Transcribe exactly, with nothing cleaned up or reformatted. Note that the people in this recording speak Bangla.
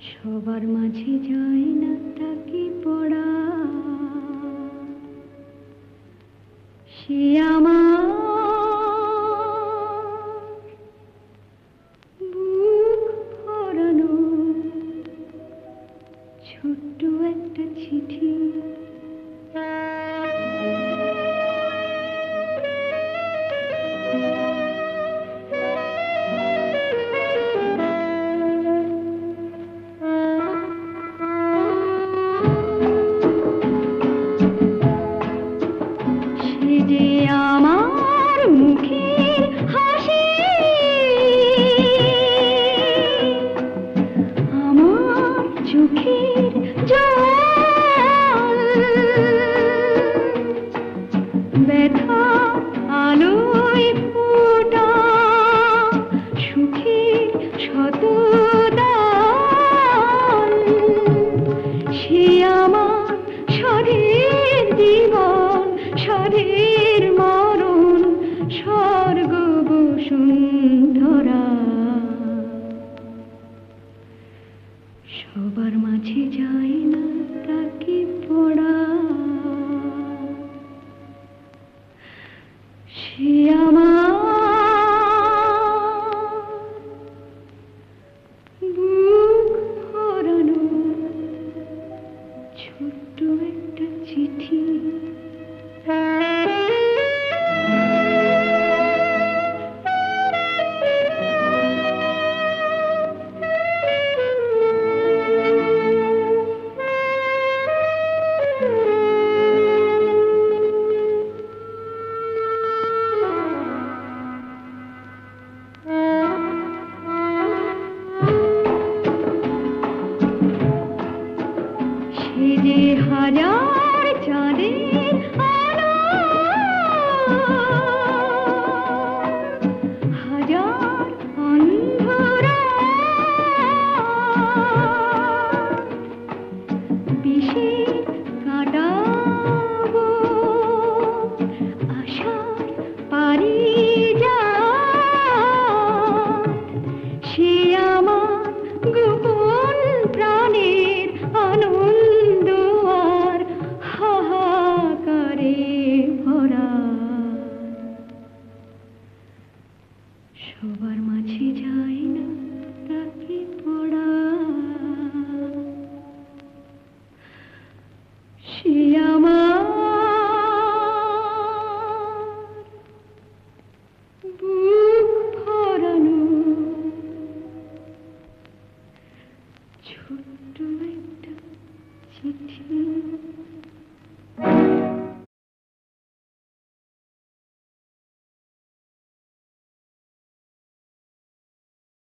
সবার মাঝে যায় না তাকে পড়া, সে আমার বুক ভরানো ছোট্ট একটা চিঠি। আমার মুখের হাসি, আমার চোখের জল, ব্যথা আলোয় ফোটা সুখের শতদান, সে আমার স্বরের জীবন, স্বরের মরণ, স্বর্গ বসুন্ধরা। সবার মাঝে যায় না তাকে পড়া, সে আমার বুক ভরানো ছোট্ট একটা চিঠি। সে যে হাজার চাঁদের আলো, হাজার অন্ধরা, বিষে কাটাবো আশার পারিজাত, সে আমার গোপন প্রাণের আনন্দ আর হাহাকারে ভরা। সবার মাঝে যায় না তাকে পড়া, সে আমার বুক ভরানো ছোট্ট একটা চিঠি।